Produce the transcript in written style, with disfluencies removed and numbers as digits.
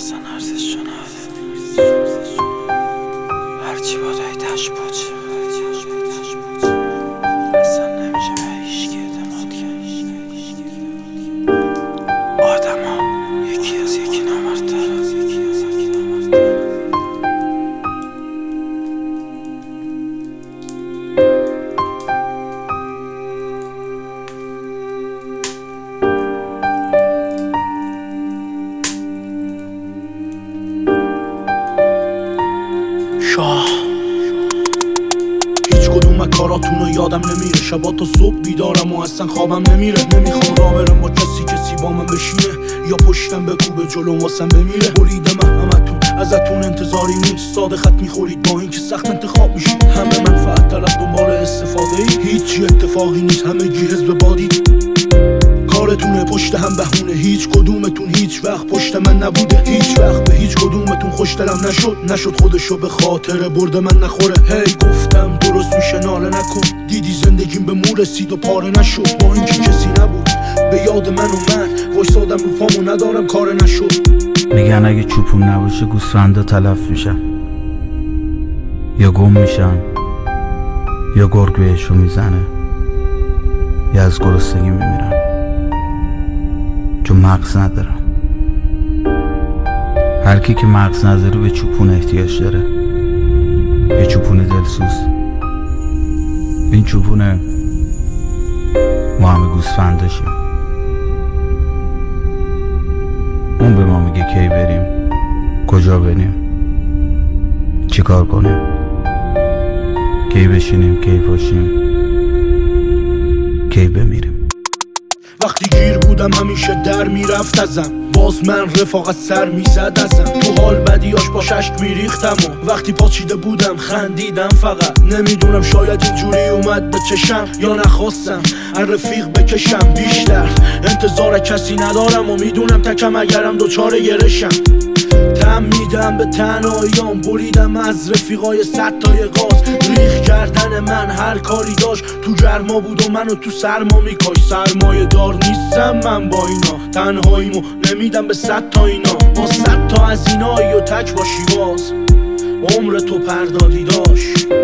اصلا ارزش هرچی بادای تش بود اصلا نمیشه به هیچکی اعتماد کرد. آدم ها یکی از یکی نامردتر. هیچ کدوم کاراتونو یادم نمیره، شبا تا صبح بیدارم و اصلا خوابم نمیره. نمیخوام راه برم با کسی با من بشینه یا پشتم بکوبه جلوم واسم بمیره. بریدم همتون ازتون انتظاری نیست، ساده خط میخورید با این که سخت انتخاب میشید. همه منفعت طلب دنبال استفاده ای، هیچی اتفاقی نیست، همه گی حزب بادید. کارتونه پشت هم بهونه، هیچ کدومتون هیچ وقت پشت من نبوده. هیچ وقت به هیچ کدومتون خوشدلم نشد خودشو به خاطر برد من نخوره. هی گفتم درست میشه ناله نکن، دیدی زندگیم به مو رسید و پاره نشد. با اینکه کسی نبود به یاد من و من وایسادم رو پامو ندارم کار نشد. میگن اگه چوپون نباشه گوسفندا تلف میشن، یا گم میشن یا گرگ بهشون میزنه یا از گرسنگی میمیرن، چون مغز ندارم. هر کی که مغز نداره به چوپون احتیاج داره، یه چوپون دلسوز. این چوپونه ما همه گوسفنداشیم. اون به ما میگه کی بریم، کجا بریم، چی کار کنیم، کی بشینیم، کی پاشیم، کی بمیریم. وقتی گیر بودم همیشه در میرفت ازم، باز من رفاقت سر میزد ازم. تو حال بدیاش با اشک میریختم و وقتی پاچیده بودم خندیدم فقط. نمیدونم شاید اینجوری اومد به چشم یا نخواستم از رفیق بکشم بیشتر. انتظار کسی ندارم و میدونم تکم اگرم دوچار گرشم. تم میدم به تنهاییام، بریدم از رفیقای ستای غاز. ریخ کردن من هر کاری داشت، تو گرما بود و منو تو سرما میکاش. سرمایه دار نیستم من با اینا، تنهاییمو نمیدم به 100 تا اینا. با 100 تا از اینایی و تک باشی باز عمر تو پردادی داشت.